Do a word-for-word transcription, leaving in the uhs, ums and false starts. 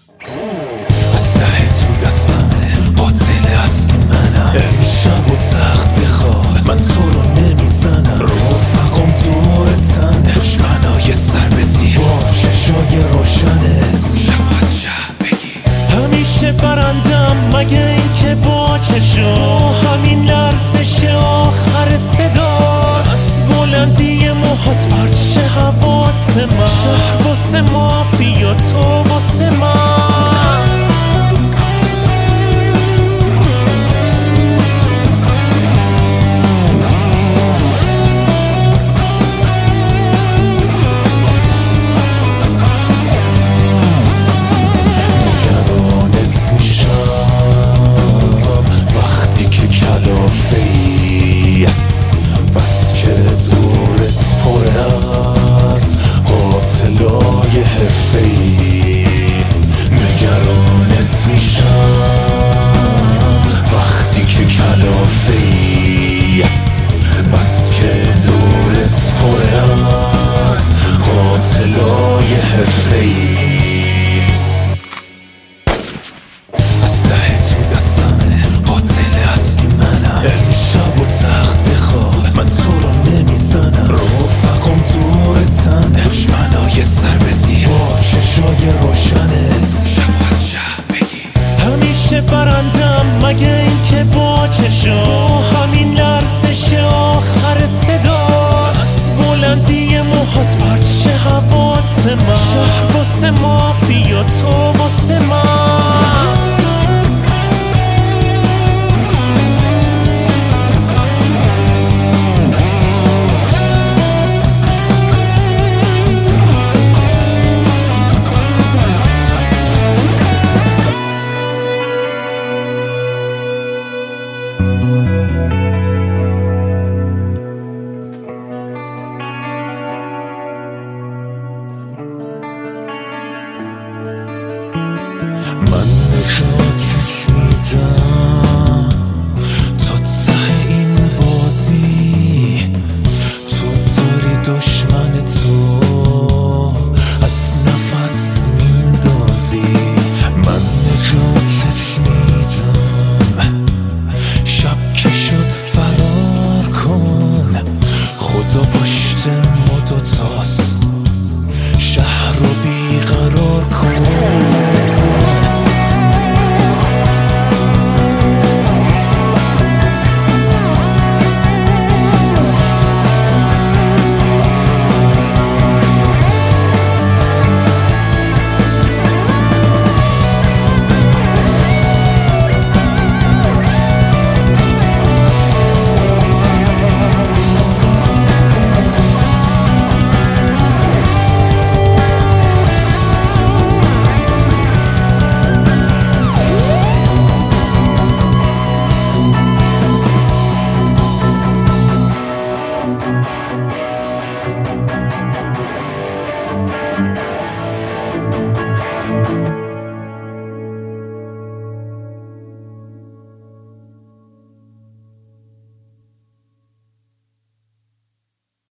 از ته تو دستمه، قاتل اصلی منم. امشب و تخت بخواه، من تو رو نمیزنم. رفقام دورتن، دشمنای سر بزیر با چشای روشنت شب از شب بگی همیشه برندم، مگه این که با چشا همین لرزش آخر صدا از بلندی موهات پرچه حواس من. شهر واسه مافیا، تو واسه من. نگرانت میشم وقتی که کلافه‌ای، بس که دورت پر از قاتلای حرفه‌ای. نگرانت میشم وقتی که کلافه‌ای، بس که دورت پر از قاتلای حرفه‌ای. از ته تو دستمه، قاتل اصلی منم. امشب و تخت بخواه، من تو رو نمیزنم. رفقام دورتن، دشمنای سر بزیر با چشای روشنت شب از شب بگی همیشه برندم، مگه این که با چشا همین لرزش آخر صدا از بلندی موهات پرچه حواس من. شهر واسه مافیا، تو واسه من. من نجاتت میدم